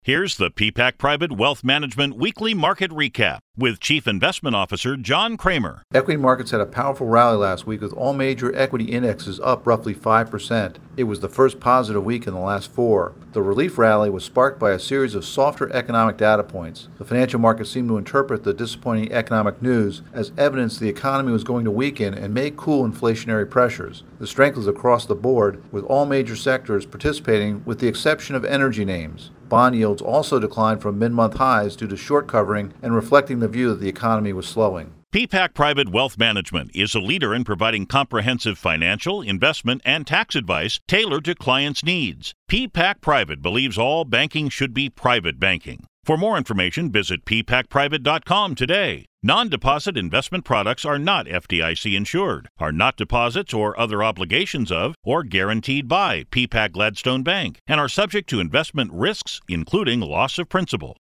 Here's the PPAC Private Wealth Management Weekly Market Recap with Chief Investment Officer John Kramer. Equity markets had a powerful rally last week with all major equity indexes up roughly 5%. It was the first positive week in the last 4. The relief rally was sparked by a series of softer economic data points. The financial markets seemed to interpret the disappointing economic news as evidence the economy was going to weaken and may cool inflationary pressures. The strength was across the board, with all major sectors participating with the exception of energy names. Bond yields also declined from mid-month highs due to short covering and reflecting the view that the economy was slowing. PPAC Private Wealth Management is a leader in providing comprehensive financial, investment, and tax advice tailored to clients' needs. PPAC Private believes all banking should be private banking. For more information, visit ppacprivate.com today. Non-deposit investment products are not FDIC insured, are not deposits or other obligations of, or guaranteed by PPAC Gladstone Bank, and are subject to investment risks, including loss of principal.